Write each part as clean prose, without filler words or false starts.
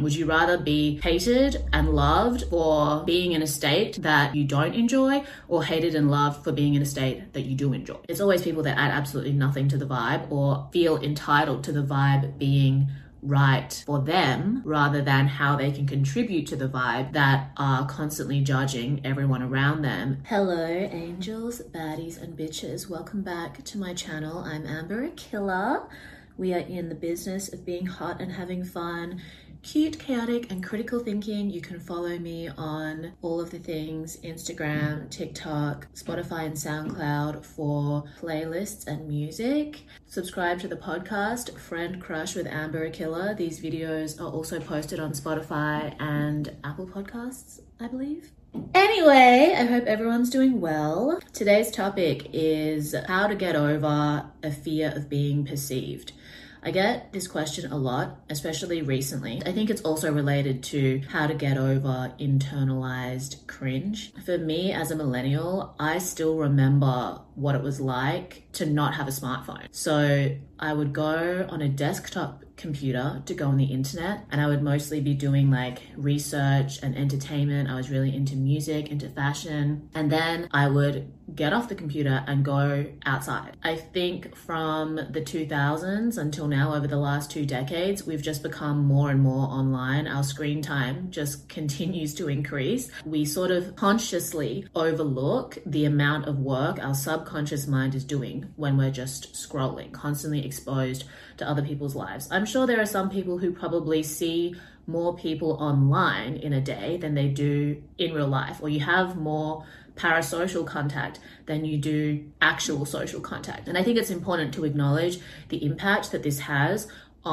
Would you rather be hated and loved for being in a state that you don't enjoy, or hated and loved for being in a state that you do enjoy? It's always people that add absolutely nothing to the vibe or feel entitled to the vibe being right for them rather than how they can contribute to the vibe that are constantly judging everyone around them. Hello angels, baddies and bitches. Welcome back to my channel. I'm Amber Akilla. We are in the business of being hot and having fun, cute, chaotic and critical thinking. You can follow me on all of the things, Instagram, TikTok, Spotify and SoundCloud for playlists and music. Subscribe to the podcast, Friend Crush with Amber Akilla. These videos are also posted on Spotify and Apple Podcasts, I believe. Anyway, I hope everyone's doing well. Today's topic is how to get over a fear of being perceived. I get this question a lot, especially recently. I think it's also related to how to get over internalized cringe. For me as a millennial, I still remember what it was like to not have a smartphone. So I would go on a desktop computer to go on the internet, and I would mostly be doing like research and entertainment. I was really into music, into fashion, and then I would get off the computer and go outside. I think from the 2000s until now, over the last 2 decades, we've just become more and more online. Our screen time just continues to increase. We sort of consciously overlook the amount of work our subconscious mind is doing when we're just scrolling, constantly exposed to other people's lives. I'm sure there are some people who probably see more people online in a day than they do in real life, or you have more parasocial contact than you do actual social contact. And I think it's important to acknowledge the impact that this has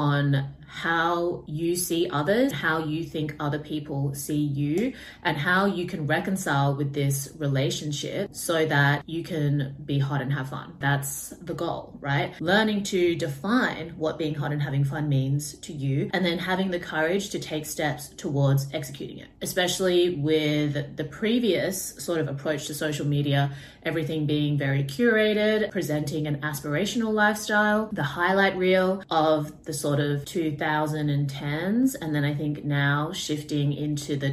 on how you see others, how you think other people see you, and how you can reconcile with this relationship so that you can be hot and have fun. That's the goal, right? Learning to define what being hot and having fun means to you, and then having the courage to take steps towards executing it. Especially with the previous sort of approach to social media, everything being very curated, presenting an aspirational lifestyle, the highlight reel of the sort of 2010s, and then I think now shifting into the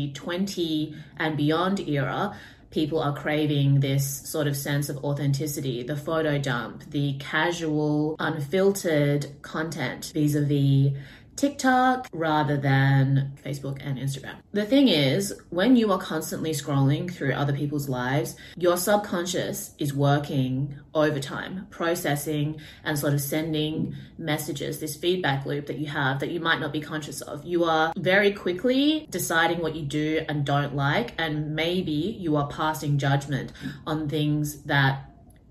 2020 and beyond era, people are craving this sort of sense of authenticity, the photo dump, the casual, unfiltered content vis-a-vis TikTok rather than Facebook and Instagram. The thing is, when you are constantly scrolling through other people's lives, your subconscious is working overtime, processing and sort of sending messages, this feedback loop that you have that you might not be conscious of. You are very quickly deciding what you do and don't like, and maybe you are passing judgment on things that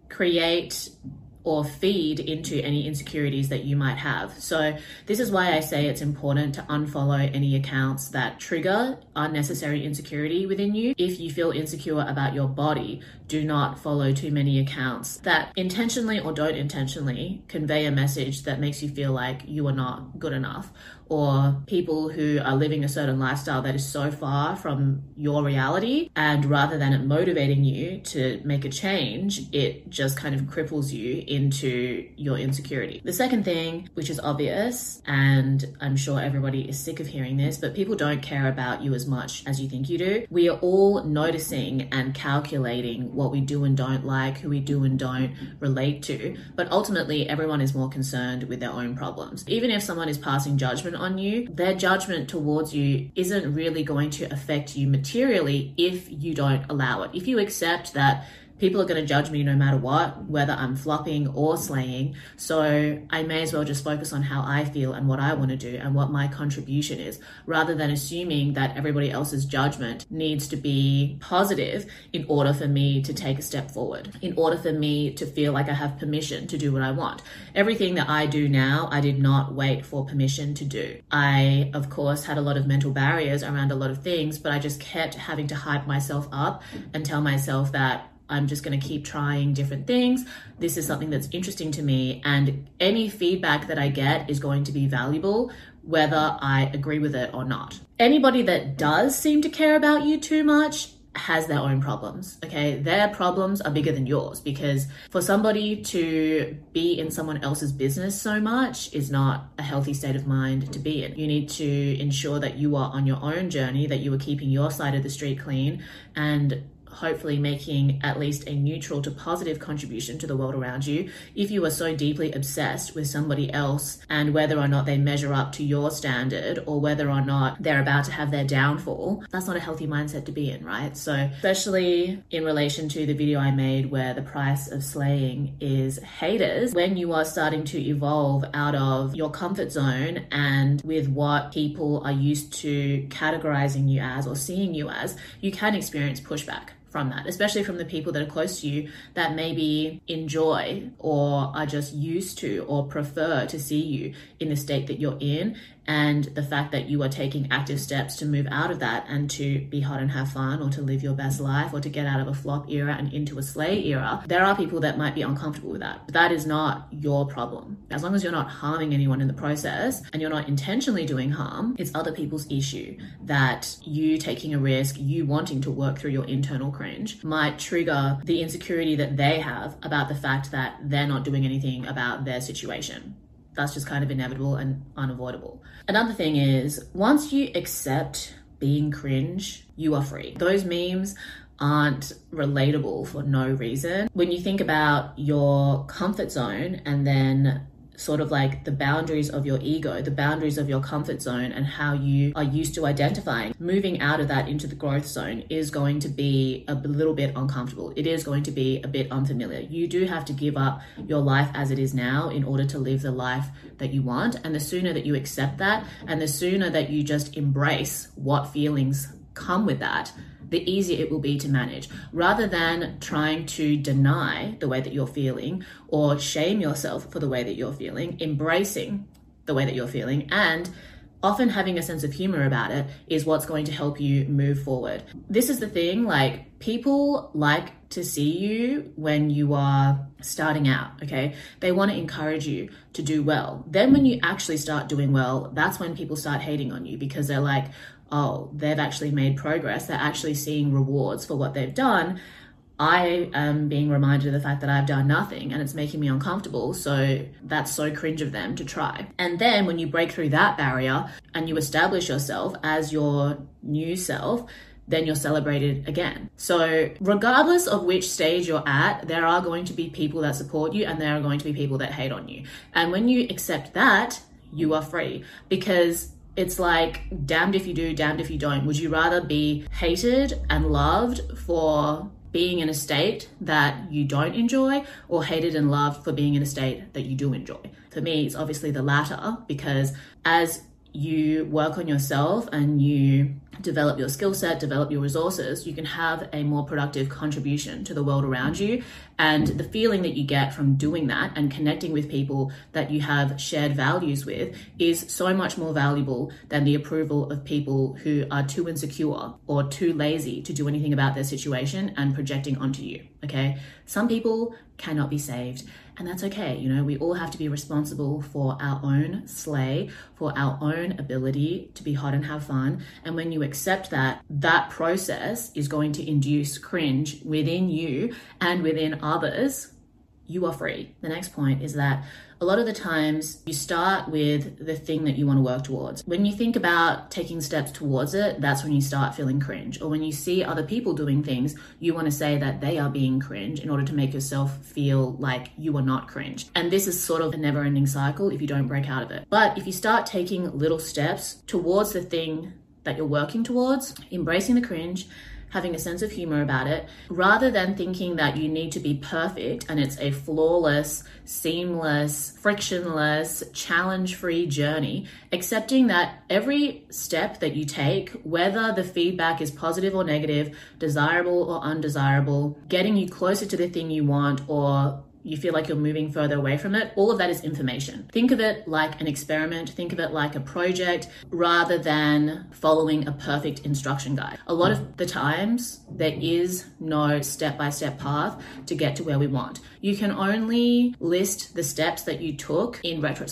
create or feed into any insecurities that you might have. So this is why I say it's important to unfollow any accounts that trigger unnecessary insecurity within you. If you feel insecure about your body, do not follow too many accounts that intentionally or don't intentionally convey a message that makes you feel like you are not good enough, or people who are living a certain lifestyle that is so far from your reality, and rather than it motivating you to make a change, it just kind of cripples you into your insecurity. The second thing, which is obvious, and I'm sure everybody is sick of hearing this, but people don't care about you as much as you think you do. We are all noticing and calculating what we do and don't like, who we do and don't relate to, but ultimately everyone is more concerned with their own problems. Even if someone is passing judgment on you, their judgment towards you isn't really going to affect you materially if you don't allow it. If you accept that people are going to judge me no matter what, whether I'm flopping or slaying. So I may as well just focus on how I feel and what I want to do and what my contribution is, rather than assuming that everybody else's judgment needs to be positive in order for me to take a step forward, in order for me to feel like I have permission to do what I want. Everything that I do now, I did not wait for permission to do. I, of course, had a lot of mental barriers around a lot of things, but I just kept having to hype myself up and tell myself that I'm just going to keep trying different things. This is something that's interesting to me, and any feedback that I get is going to be valuable, whether I agree with it or not. Anybody that does seem to care about you too much has their own problems, okay? Their problems are bigger than yours, because for somebody to be in someone else's business so much is not a healthy state of mind to be in. You need to ensure that you are on your own journey, that you are keeping your side of the street clean, and hopefully making at least a neutral to positive contribution to the world around you. If you are so deeply obsessed with somebody else and whether or not they measure up to your standard, or whether or not they're about to have their downfall, that's not a healthy mindset to be in, right? So especially in relation to the video I made where the price of slaying is haters, when you are starting to evolve out of your comfort zone and with what people are used to categorizing you as or seeing you as, you can experience pushback from that, especially from the people that are close to you that maybe enjoy or are just used to or prefer to see you in the state that you're in. And the fact that you are taking active steps to move out of that and to be hot and have fun, or to live your best life, or to get out of a flop era and into a slay era, there are people that might be uncomfortable with that. But that is not your problem. As long as you're not harming anyone in the process and you're not intentionally doing harm, it's other people's issue that you taking a risk, you wanting to work through your internal cringe, might trigger the insecurity that they have about the fact that they're not doing anything about their situation. That's just kind of inevitable and unavoidable. Another thing is, once you accept being cringe, you are free. Those memes aren't relatable for no reason. When you think about your comfort zone and then sort of like the boundaries of your ego, the boundaries of your comfort zone, and how you are used to identifying, moving out of that into the growth zone is going to be a little bit uncomfortable. It is going to be a bit unfamiliar. You do have to give up your life as it is now in order to live the life that you want. And the sooner that you accept that, and the sooner that you just embrace what feelings come with that, the easier it will be to manage, rather than trying to deny the way that you're feeling or shame yourself for the way that you're feeling. Embracing the way that you're feeling and often having a sense of humor about it is what's going to help you move forward. This is the thing, like, people like to see you when you are starting out, okay? They want to encourage you to do well. Then when you actually start doing well, that's when people start hating on you, because they're like, oh, they've actually made progress. They're actually seeing rewards for what they've done. I am being reminded of the fact that I've done nothing and it's making me uncomfortable. So that's so cringe of them to try. And then when you break through that barrier and you establish yourself as your new self, then you're celebrated again. So regardless of which stage you're at, there are going to be people that support you and there are going to be people that hate on you. And when you accept that, you are free, because it's like, damned if you do, damned if you don't. Would you rather be hated and loved for being in a state that you don't enjoy, or hated and loved for being in a state that you do enjoy? For me, it's obviously the latter, because as you work on yourself and you develop your skill set, develop your resources, you can have a more productive contribution to the world around you. And the feeling that you get from doing that and connecting with people that you have shared values with is so much more valuable than the approval of people who are too insecure or too lazy to do anything about their situation and projecting onto you, okay? Some people cannot be saved, and that's okay. You know, we all have to be responsible for our own slay, for our own ability to be hot and have fun. And when you accept that, that process is going to induce cringe within you and within others, you are free. The next point is that a lot of the times you start with the thing that you want to work towards. When you think about taking steps towards it, that's when you start feeling cringe. Or when you see other people doing things, you want to say that they are being cringe in order to make yourself feel like you are not cringe. And this is sort of a never-ending cycle if you don't break out of it. But if you start taking little steps towards the thing that you're working towards, embracing the cringe, having a sense of humor about it, rather than thinking that you need to be perfect and it's a flawless, seamless, frictionless, challenge-free journey, accepting that every step that you take, whether the feedback is positive or negative, desirable or undesirable, getting you closer to the thing you want or you feel like you're moving further away from it, all of that is information. Think of it like an experiment, think of it like a project, rather than following a perfect instruction guide. A lot of the times, there is no step-by-step path to get to where we want. You can only list the steps that you took in retrospect.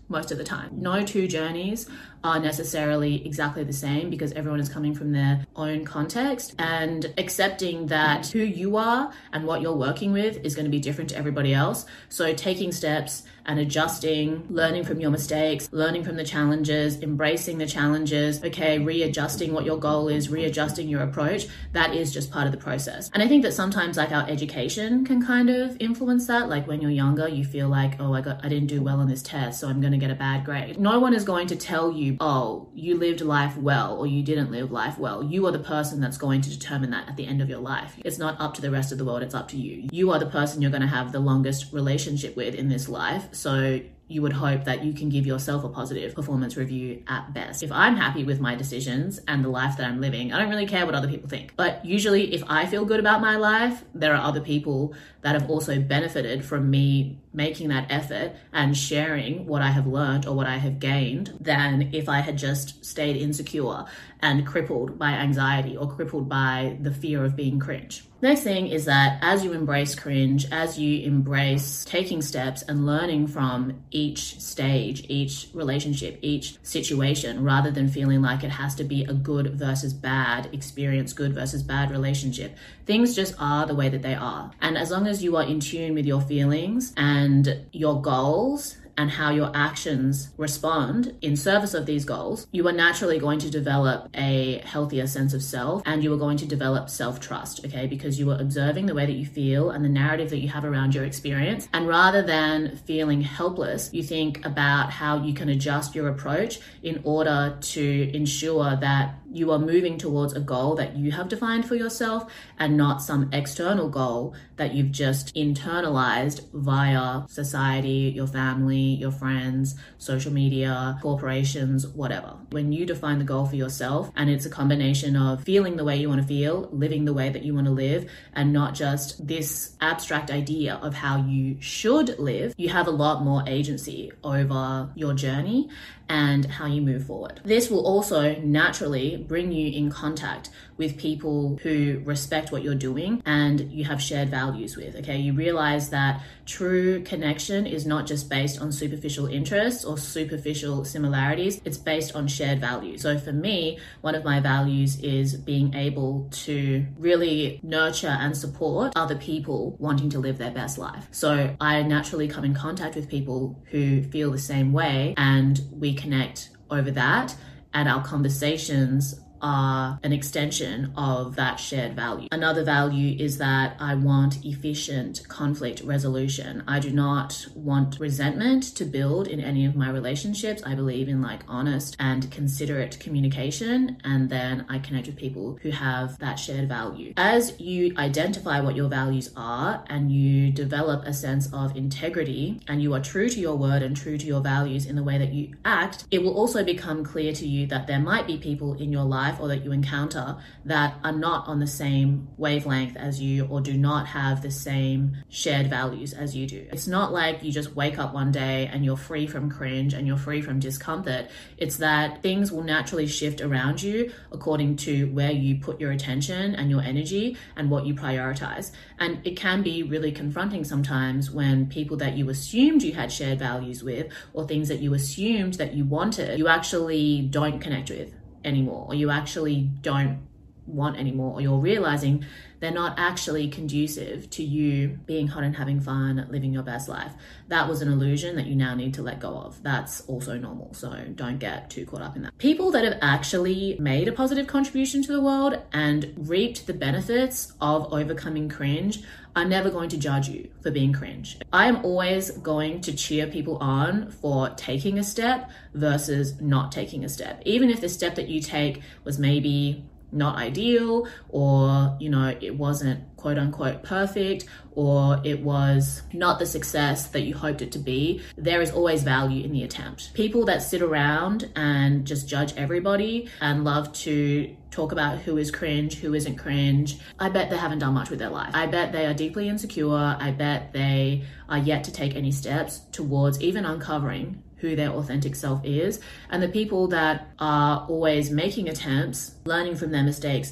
most of the time. No two journeys are necessarily exactly the same because everyone is coming from their own context, and accepting that who you are and what you're working with is going to be different to everybody else. So taking steps and adjusting, learning from your mistakes, learning from the challenges, embracing the challenges, okay, readjusting what your goal is, readjusting your approach, that is just part of the process. And I think that sometimes like our education can kind of influence that. Like when you're younger, you feel like, oh, I didn't do well on this test, so I'm going to get a bad grade. No one is going to tell you, oh, you lived life well or you didn't live life well. You are the person that's going to determine that at the end of your life. It's not up to the rest of the world, it's up to you. You are the person you're going to have the longest relationship with in this life. So you would hope that you can give yourself a positive performance review at best. If I'm happy with my decisions and the life that I'm living, I don't really care what other people think. But usually if I feel good about my life, there are other people that have also benefited from me making that effort and sharing what I have learned or what I have gained than if I had just stayed insecure and crippled by anxiety or crippled by the fear of being cringe. Next thing is that as you embrace cringe, as you embrace taking steps and learning from each stage, each relationship, each situation, rather than feeling like it has to be a good versus bad experience, good versus bad relationship, things just are the way that they are. And as long as you are in tune with your feelings and your goals and how your actions respond in service of these goals, you are naturally going to develop a healthier sense of self, and you are going to develop self-trust, okay? Because you are observing the way that you feel and the narrative that you have around your experience. And rather than feeling helpless, you think about how you can adjust your approach in order to ensure that you are moving towards a goal that you have defined for yourself and not some external goal that you've just internalized via society, your family, your friends, social media, corporations, whatever. When you define the goal for yourself, and it's a combination of feeling the way you want to feel, living the way that you want to live, and not just this abstract idea of how you should live, you have a lot more agency over your journey and how you move forward. This will also naturally bring you in contact with people who respect what you're doing and you have shared values with, okay? You realize that true connection is not just based on superficial interests or superficial similarities, it's based on shared values. So for me, one of my values is being able to really nurture and support other people wanting to live their best life. So I naturally come in contact with people who feel the same way, and we connect over that, and our conversations are an extension of that shared value. Another value is that I want efficient conflict resolution. I do not want resentment to build in any of my relationships. I believe in like honest and considerate communication, and then I connect with people who have that shared value. As you identify what your values are and you develop a sense of integrity and you are true to your word and true to your values in the way that you act, it will also become clear to you that there might be people in your life or that you encounter that are not on the same wavelength as you or do not have the same shared values as you do. It's not like you just wake up one day and you're free from cringe and you're free from discomfort. It's that things will naturally shift around you according to where you put your attention and your energy and what you prioritize. And it can be really confronting sometimes when people that you assumed you had shared values with or things that you assumed that you wanted, you actually don't connect with anymore, or you actually don't want anymore, or you're realizing they're not actually conducive to you being hot and having fun, living your best life. That was an illusion that you now need to let go of. That's also normal, so don't get too caught up in that. People that have actually made a positive contribution to the world and reaped the benefits of overcoming cringe are never going to judge you for being cringe. I am always going to cheer people on for taking a step versus not taking a step. Even if the step that you take was maybe not ideal, or it wasn't quote unquote perfect, or it was not the success that you hoped it to be, there is always value in the attempt. People that sit around and just judge everybody and love to talk about who is cringe, who isn't cringe, I bet they haven't done much with their life. I bet they are deeply insecure. I bet they are yet to take any steps towards even uncovering who their authentic self is. And the people that are always making attempts, learning from their mistakes,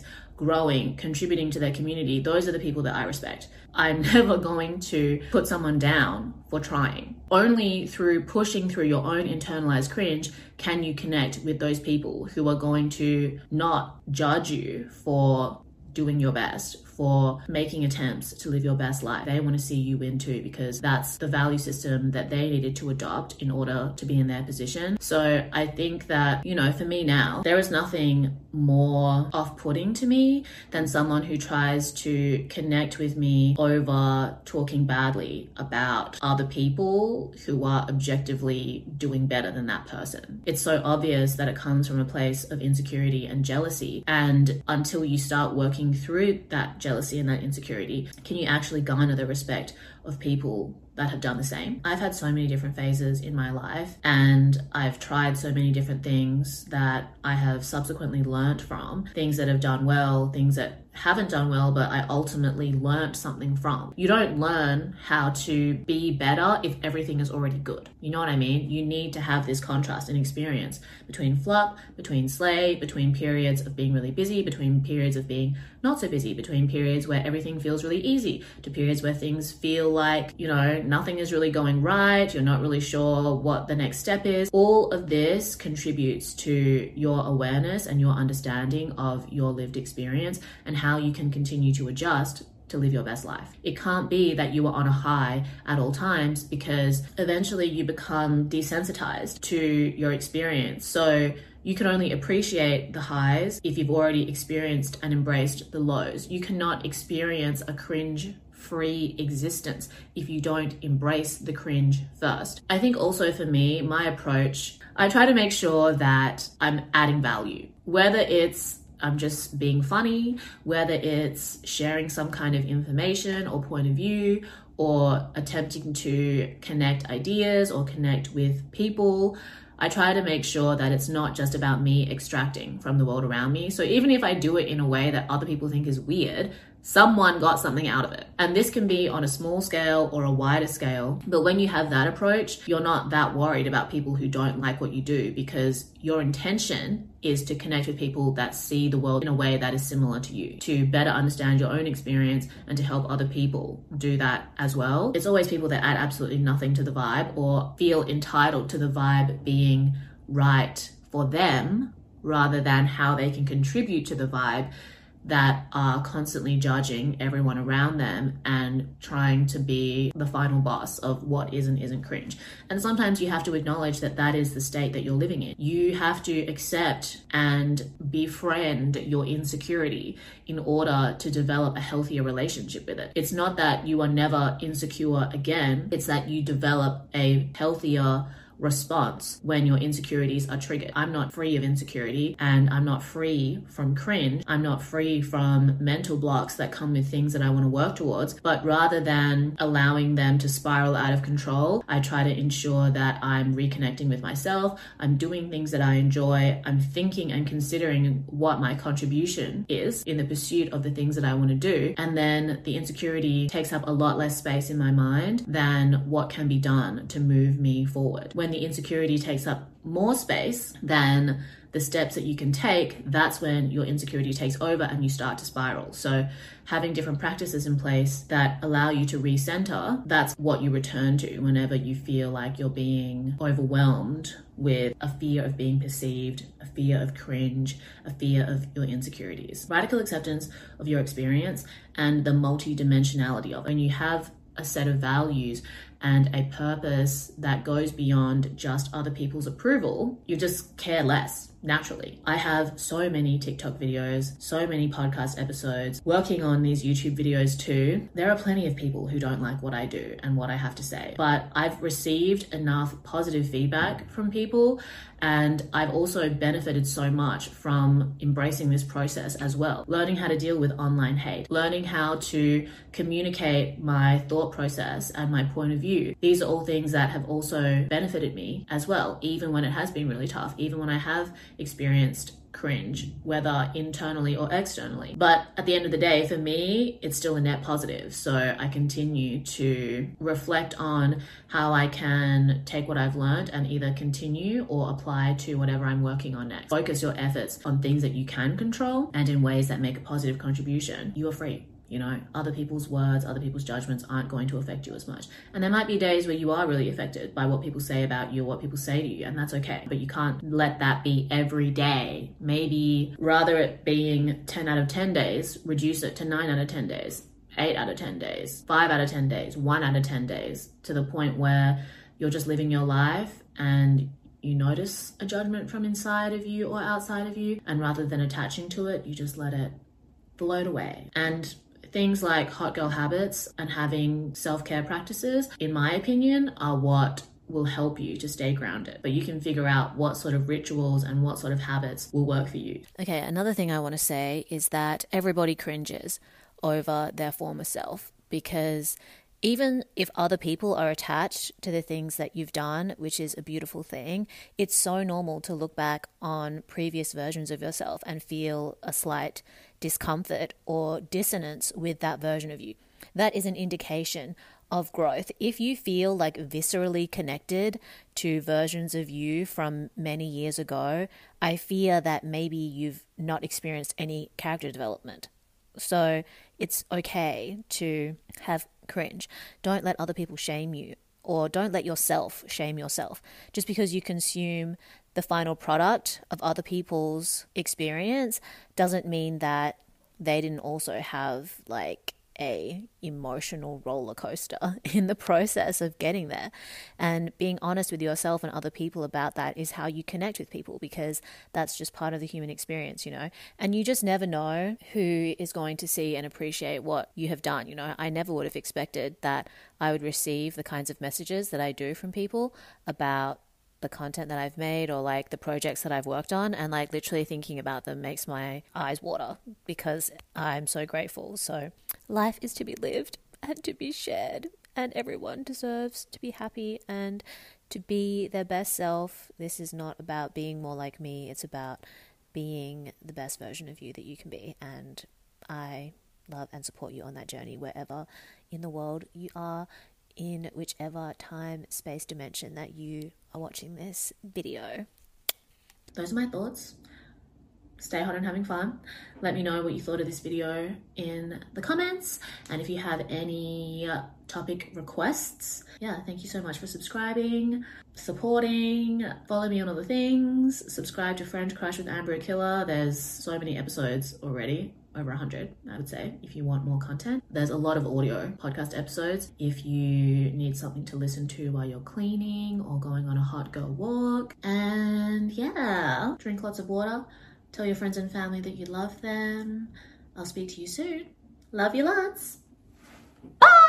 growing, contributing to their community, those are the people that I respect. I'm never going to put someone down for trying. Only through pushing through your own internalized cringe can you connect with those people who are going to not judge you for doing your best, for making attempts to live your best life. They want to see you win too, because that's the value system that they needed to adopt in order to be in their position. So I think that, you know, for me now, there is nothing more off-putting to me than someone who tries to connect with me over talking badly about other people who are objectively doing better than that person. It's so obvious that it comes from a place of insecurity and jealousy. And until you start working through that jealousy and that insecurity, can you actually garner the respect of people that have done the same? I've had so many different phases in my life, and I've tried so many different things that I have subsequently learned from, things that have done well, things that haven't done well, but I ultimately learned something from. You don't learn how to be better if everything is already good. You know what I mean? You need to have this contrast and experience between flop, between slay, between periods of being really busy, between periods of being not so busy, between periods where everything feels really easy, to periods where things feel like, you know, nothing is really going right, you're not really sure what the next step is. All of this contributes to your awareness and your understanding of your lived experience and how you can continue to adjust to live your best life. It can't be that you are on a high at all times, because eventually you become desensitized to your experience. So you can only appreciate the highs if you've already experienced and embraced the lows. You cannot experience a cringe-free existence if you don't embrace the cringe first. I think also for me, my approach, I try to make sure that I'm adding value, whether it's I'm just being funny, whether it's sharing some kind of information or point of view, or attempting to connect ideas or connect with people. I try to make sure that it's not just about me extracting from the world around me. So even if I do it in a way that other people think is weird, someone got something out of it. And this can be on a small scale or a wider scale. But when you have that approach, you're not that worried about people who don't like what you do, because your intention is to connect with people that see the world in a way that is similar to you, to better understand your own experience and to help other people do that as well. It's always people that add absolutely nothing to the vibe or feel entitled to the vibe being right for them, rather than how they can contribute to the vibe, that are constantly judging everyone around them and trying to be the final boss of what is and isn't cringe. And sometimes you have to acknowledge that that is the state that you're living in. You have to accept and befriend your insecurity in order to develop a healthier relationship with it. It's not that you are never insecure again, it's that you develop a healthier response when your insecurities are triggered. I'm not free of insecurity, and I'm not free from cringe. I'm not free from mental blocks that come with things that I want to work towards, but rather than allowing them to spiral out of control, I try to ensure that I'm reconnecting with myself, I'm doing things that I enjoy, I'm thinking and considering what my contribution is in the pursuit of the things that I want to do, and then the insecurity takes up a lot less space in my mind than what can be done to move me forward. When the insecurity takes up more space than the steps that you can take, that's when your insecurity takes over and you start to spiral. So having different practices in place that allow you to recenter, that's what you return to whenever you feel like you're being overwhelmed with a fear of being perceived, a fear of cringe, a fear of your insecurities. Radical acceptance of your experience and the multidimensionality of it. When you have a set of values and a purpose that goes beyond just other people's approval, you just care less naturally. I have so many TikTok videos, so many podcast episodes, working on these YouTube videos too. There are plenty of people who don't like what I do and what I have to say, but I've received enough positive feedback from people, and I've also benefited so much from embracing this process as well. Learning how to deal with online hate, learning how to communicate my thought process and my point of view. These are all things that have also benefited me as well, even when it has been really tough, even when I have experienced cringe, whether internally or externally. But at the end of the day, for me, it's still a net positive. So I continue to reflect on how I can take what I've learned and either continue or apply to whatever I'm working on next. Focus your efforts on things that you can control and in ways that make a positive contribution. You are free. You know, other people's words, other people's judgments aren't going to affect you as much. And there might be days where you are really affected by what people say about you or what people say to you, and that's okay. But you can't let that be every day. Maybe rather it being 10 out of 10 days, reduce it to 9 out of 10 days, 8 out of 10 days, 5 out of 10 days, 1 out of 10 days, to the point where you're just living your life and you notice a judgment from inside of you or outside of you, and rather than attaching to it, you just let it float away. And things like hot girl habits and having self-care practices, in my opinion, are what will help you to stay grounded. But you can figure out what sort of rituals and what sort of habits will work for you. Okay, another thing I want to say is that everybody cringes over their former self, because even if other people are attached to the things that you've done, which is a beautiful thing, it's so normal to look back on previous versions of yourself and feel a slight discomfort or dissonance with that version of you. That is an indication of growth. If you feel like viscerally connected to versions of you from many years ago, I fear that maybe you've not experienced any character development. So it's okay to have cringe. Don't let other people shame you, or don't let yourself shame yourself. Just because you consume the final product of other people's experience doesn't mean that they didn't also have like a emotional roller coaster in the process of getting there. And being honest with yourself and other people about that is how you connect with people, because that's just part of the human experience, you know. And you just never know who is going to see and appreciate what you have done. You know, I never would have expected that I would receive the kinds of messages that I do from people about the content that I've made or like the projects that I've worked on, and like literally thinking about them makes my eyes water because I'm so grateful. So life is to be lived and to be shared, and everyone deserves to be happy and to be their best self. This is not about being more like me. It's about being the best version of you that you can be. And I love and support you on that journey wherever in the world you are, in whichever time, space, dimension that you are watching this video. Those are my thoughts. Stay hot and having fun. Let me know what you thought of this video in the comments. And if you have any topic requests, thank you so much for subscribing, supporting, follow me on all the things, subscribe to French Crush with Amber Akilla. There's so many episodes already. Over 100, I would say, if you want more content. There's a lot of audio podcast episodes if you need something to listen to while you're cleaning or going on a hot girl walk. And drink lots of water. Tell your friends and family that you love them. I'll speak to you soon. Love you lots. Bye!